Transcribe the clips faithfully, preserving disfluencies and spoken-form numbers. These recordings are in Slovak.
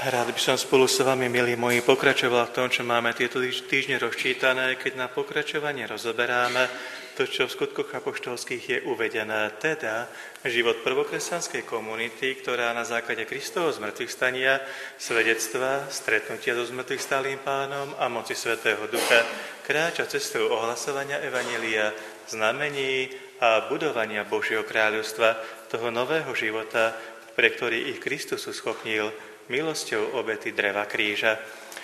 Rád by som spolu s vami, milí moji, pokračoval v tom, čo máme tieto týždne rozčítané, keď na pokračovanie rozoberáme to, čo v skutkoch apoštolských je uvedené, teda život prvokresťanskej komunity, ktorá na základe Kristovho zmŕtvychstania, svedectva, stretnutia so zmŕtvychstalým Pánom a moci Svätého Ducha kráča cestou ohlasovania evanjelia, znamení a budovania Božieho kráľovstva, toho nového života, pre ktorý ich Kristus uschopnil milosťou obety dreva kríža.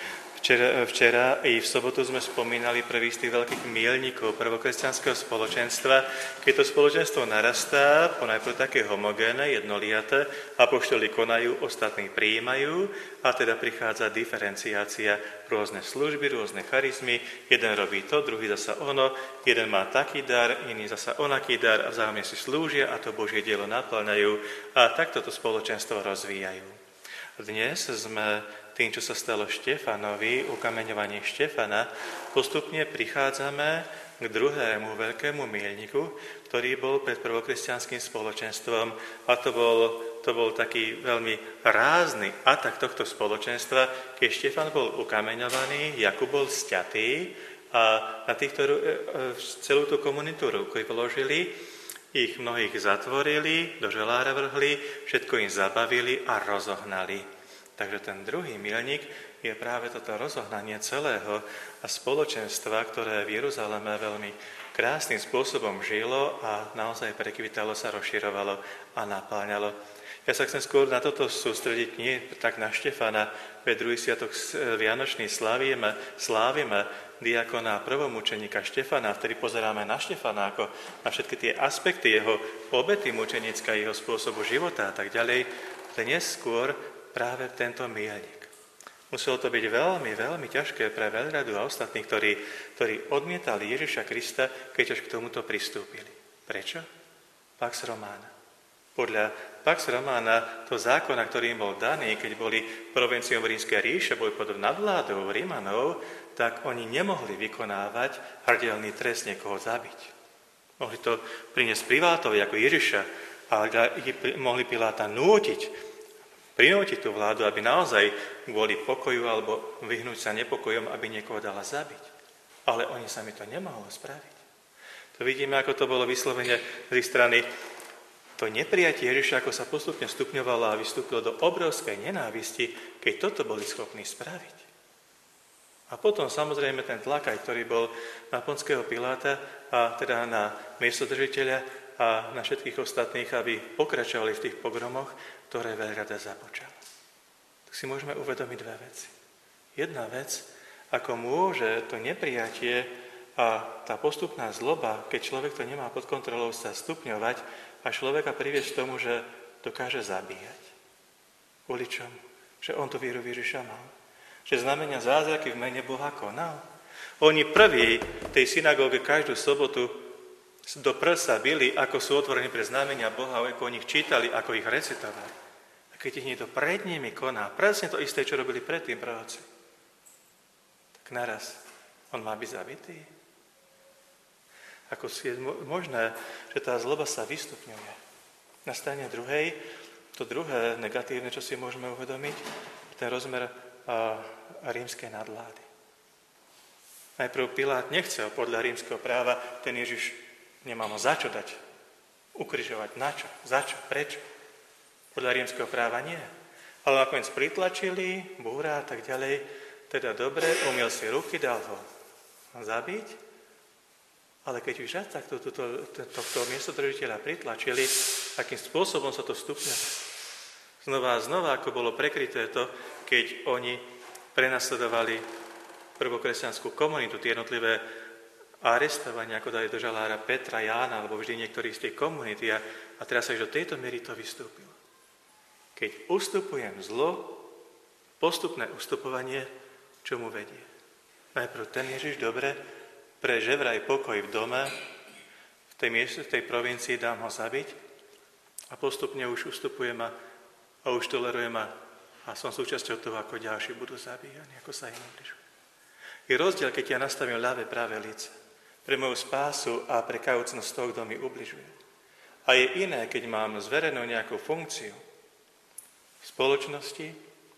Včera, včera i v sobotu sme spomínali prvý z tých veľkých míľnikov prvokresťanského spoločenstva, keď to spoločenstvo narastá, ponajprv také homogénne, jednoliaté, apoštoli konajú, ostatní prijímajú a teda prichádza diferenciácia, rôzne služby, rôzne charizmy, jeden robí to, druhý zasa ono, jeden má taký dar, iný zasa onaký dar a vzájomne si slúžia a to Božie dielo naplňajú a takto to spoločenstvo rozvíjajú. Dnes sme tým, čo sa stalo Štefanovi, ukameňovaní Štefana, postupne prichádzame k druhému veľkému míľniku, ktorý bol pred prvokresťanským spoločenstvom a to bol, to bol taký veľmi rázny atak tohto spoločenstva, keď Štefan bol ukameňovaný, Jakub bol sťatý a na týchto celú tú komunitu ruky vložili, ich mnohých zatvorili, do želára vrhli, všetko im zabavili a rozohnali. Takže ten druhý míľnik je práve toto rozohnanie celého a spoločenstva, ktoré v Jeruzaleme veľmi krásnym spôsobom žilo a naozaj prekvitalo sa, rozširovalo a napáňalo. Ja sa chcem skôr na toto sústrediť, nie tak na Štefana, veď druhý sviatok vianočný slávime, slávime diakona a prvomučeníka Štefana, vtedy pozeráme na Štefana ako na všetky tie aspekty jeho obety mučenícka, jeho spôsobu života a tak ďalej. Dnes skôr práve tento míľnik. Muselo to byť veľmi, veľmi ťažké pre veľradu a ostatných, ktorí, ktorí odmietali Ježiša Krista, keď až k tomuto pristúpili. Prečo? Pax Romana. Podľa Pax Romana, to zákona, ktorý im bol daný, keď boli provinciou Rímskej ríše, boli pod nadvládou Rímanov, tak oni nemohli vykonávať hrdelný trest niekoho zabiť. Mohli to priniesť Pilátovi ako Ježiša, ale mohli Piláta nútiť, prinútiť tú vládu, aby naozaj kvôli pokoju alebo vyhnúť sa nepokojom, aby niekoho dala zabiť. Ale oni sami to nemohli spraviť. To vidíme, ako to bolo vyslovene z ich strany. To neprijatie Ježiša, ako sa postupne stupňovalo a vystúpilo do obrovskej nenávisti, keď toto boli schopní spraviť. A potom samozrejme ten tlak, ktorý bol na Ponského Piláta a teda na miestodržiteľa a na všetkých ostatných, aby pokračovali v tých pogromoch, ktoré veľrada započala. Tak si môžeme uvedomiť dve veci. Jedna vec, ako môže to neprijatie a tá postupná zloba, keď človek to nemá pod kontrolou, sa stupňovať a človeka priviesť k tomu, že dokáže zabíjať. Kvôli čomu? Že on to vieru Ježiša mal. Že znamenia zázraky v mene Boha konal. Oni prví v tej synagóge každú sobotu do prsa bili, ako sú otvorení pre znamenia Boha, ako o nich čítali, ako ich recitovali. A keď ich niekto pred nimi koná, presne to isté, čo robili predtým proroci, tak naraz on má byť zabitý. Ako je možné, že tá zloba sa vystupňuje. Na strane druhej, to druhé negatívne, čo si môžeme uvedomiť, ten rozmer a rímskej nadvlády. Najprv Pilát nechcel podľa rímskeho práva, ten Ježiš nemá mu za čo dať, ukrižovať, na čo, za čo, prečo. Podľa rímskeho práva nie. Ale nakoniec pritlačili, búra a tak ďalej, teda dobre, umiel si ruky, dal ho zabiť, ale keď už raz takto tohto miestodržiteľa pritlačili, akým spôsobom sa to stupňuje. Znova a znova, ako bolo prekryté to, keď oni prenasledovali prvokresťanskú komunitu, tie jednotlivé arestovania, ako dali do žalára Petra, Jána, alebo vždy niektorých z tej komunity. A, a teraz sa do tejto miery to vystúpilo. Keď ustupujem zlo, postupné ustupovanie, čomu vedie? Najprv ten Ježiš dobre, pre ževraj pokoj v dome, v tej, mieste, v tej provincii dám ho zabiť a postupne už ustupujem a A už tolerujem a, a som súčasťou toho, ako ďalší budú zabíjani, ako sa im ubližuje. Je rozdiel, keď ja nastavím ľavé práve lice pre moju spásu a pre kajúcnosť toho, kto mi ubližuje. A je iné, keď mám zverenú nejakú funkciu v spoločnosti, v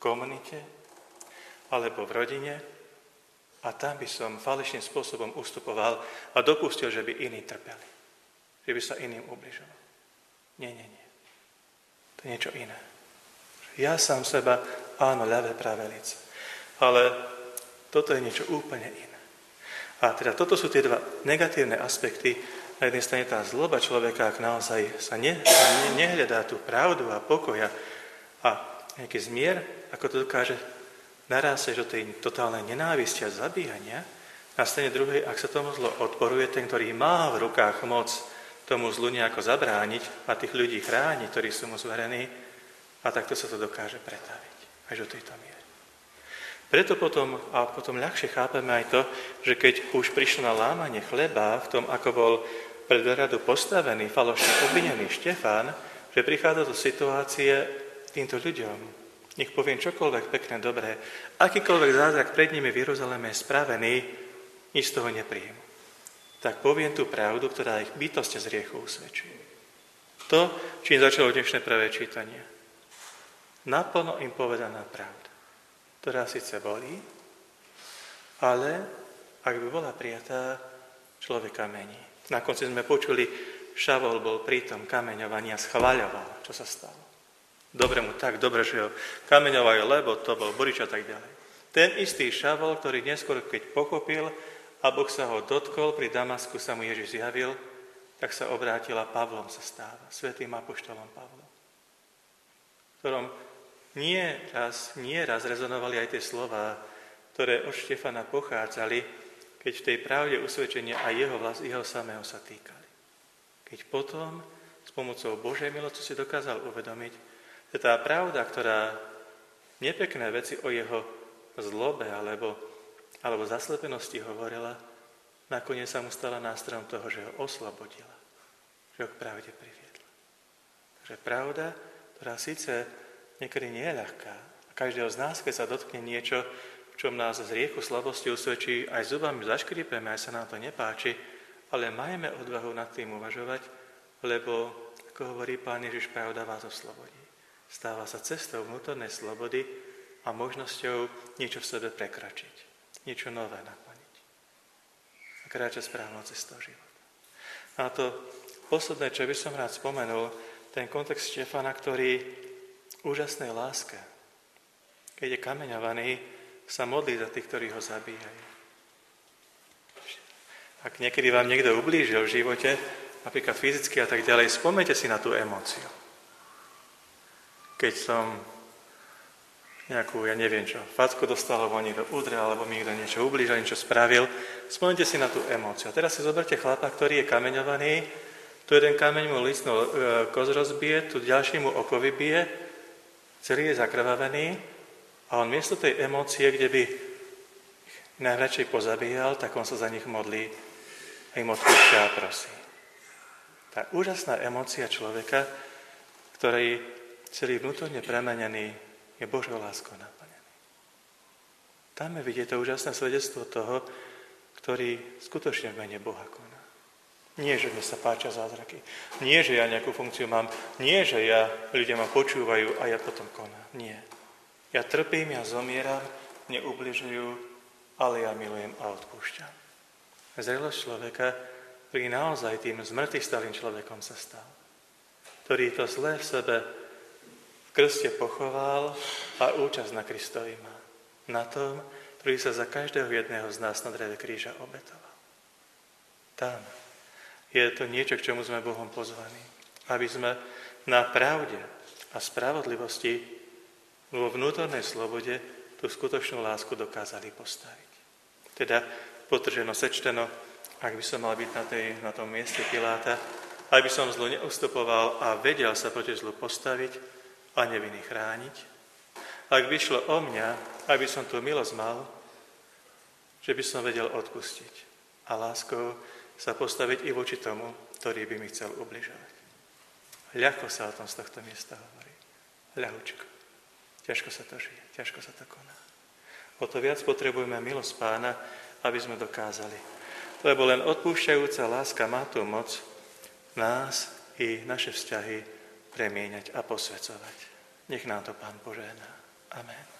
komunite alebo v rodine a tam by som falešným spôsobom ustupoval a dopustil, že by iní trpeli. Že by sa iným ubližoval. Nie, nie, nie. To je niečo iné. Ja sám seba, áno, ľavé, pravé lice. Ale toto je niečo úplne iné. A teda toto sú tie dva negatívne aspekty. Na jednej strane tá zloba človeka, ak naozaj sa, ne, sa ne, nehľadá tú pravdu a pokoja a nejaký zmier, ako to dokáže narásť do tej totálnej nenávisti a zabíjania. Na strane druhej, ak sa tomu zlo odporuje, ten, ktorý má v rukách moc tomu zlu nejako zabrániť a tých ľudí chrániť, ktorí sú mu zverení, a takto sa to dokáže pretaviť až do tejto miery. Preto potom, a potom ľahšie chápeme aj to, že keď už prišlo na lámanie chleba v tom, ako bol pred radu postavený, falošne obvinený Štefán, že prichádza do situácie týmto ľuďom. Nech poviem čokoľvek pekné, dobré, akýkoľvek zázrak pred nimi v Jeruzaleme je spravený, nič z toho nepríjmu. Tak poviem tú pravdu, ktorá ich bytostne z hriechu usvedčuje. To, čím začalo dnešné prvé čítanie. Naplno im povedaná pravda, ktorá síce bolí, ale ak by bola prijatá, človeka mení. Na konci sme počuli, Šavol bol pri tom kameňovaní a schvaľoval, čo sa stalo. Dobre mu tak, dobre, že ho kameňovajú, lebo to bol Borič a tak ďalej. Ten istý Šavol, ktorý neskôr, keď pochopil a Boh sa ho dotkol, pri Damasku sa mu Ježiš zjavil, tak sa obrátila, Pavlom sa stáva, svätým apoštolom Pavlom, ktorom nie raz, nie raz rezonovali aj tie slová, ktoré od Štefana pochádzali, keď v tej pravde usvedčenia aj jeho vlast, jeho samého sa týkali. Keď potom s pomocou Božej milosti si dokázal uvedomiť, že tá pravda, ktorá nepekné veci o jeho zlobe alebo, alebo zaslepenosti hovorila, nakoniec sa mu stala nástrojom toho, že ho oslobodila, že ho k pravde priviedla. Takže pravda, ktorá síce niekedy nie je ľahká. A každého z nás, keď sa dotkne niečo, v čom nás z riechu slabosti usvedčí, aj zubami zaškripeme, aj sa nám to nepáči, ale majme odvahu nad tým uvažovať, lebo, ako hovorí Pán Ježiš, pravda vás oslobodí. Stáva sa cestou vnútornej slobody a možnosťou niečo v sebe prekračiť, niečo nové naplniť. A kráča správnou cestou života. A to posledné, čo by som rád spomenul, ten kontext Štefana, ktorý úžasnej láske, keď je kameňovaný, sa modlí za tých, ktorí ho zabíjajú. Ak niekedy vám niekto ublížil v živote, napríklad fyzicky a tak ďalej, spomeňte si na tú emóciu. Keď som nejakú, ja neviem čo, facku dostal, alebo niekto udrel, alebo mi niekto niečo ublížil, niečo spravil, spomeňte si na tú emóciu. A teraz si zoberte chlapa, ktorý je kameňovaný, tu jeden kameň mu listnú koz rozbije, tu ďalší mu oko vybije, celý je zakrvavený a on miesto tej emócie, kde by ich najradšej pozabíjal, tak on sa za nich modlí a im odpúšťa a prosí. Tá úžasná emócia človeka, ktorý celý vnútorne premenený, je Božou láskou naplnený. Tam je vidieť to úžasné svedectvo toho, ktorý skutočne v mene Boha koná. Nie, že mi sa páčia zázraky. Nie, že ja nejakú funkciu mám. Nie, že ja, ľudia ma počúvajú a ja potom konám. Nie. Ja trpím, ja zomieram, mne ubližujú, ale ja milujem a odpúšťam. Zrelosť človeka, ktorý naozaj tým zmrtvých stalým človekom sa stal. Ktorý to zlé v sebe v krste pochoval a účasť na Kristovi má. Na tom, ktorý sa za každého jedného z nás na dreve kríža obetoval. Tam je to niečo, k čomu sme Bohom pozvaní. Aby sme na pravde a spravodlivosti vo vnútornej slobode tú skutočnú lásku dokázali postaviť. Teda potrženo, sečteno, ak by som mal byť na, tej, na tom mieste Piláta, aby som zlu neustupoval a vedel sa proti zlu postaviť a neviny chrániť. Ak by šlo o mňa, aby som tú milosť mal, že by som vedel odpustiť a láskou sa postaviť i voči tomu, ktorý by mi chcel ubližovať. Ľahko sa o tom z tohto miesta hovorí. Ľahučko. Ťažko sa to žije, ťažko sa to koná. O to viac potrebujeme milosť Pána, aby sme dokázali. Lebo len odpúšťajúca láska má tú moc nás i naše vzťahy premieňať a posvedzovať. Nech nám to Pán požehná. Amen.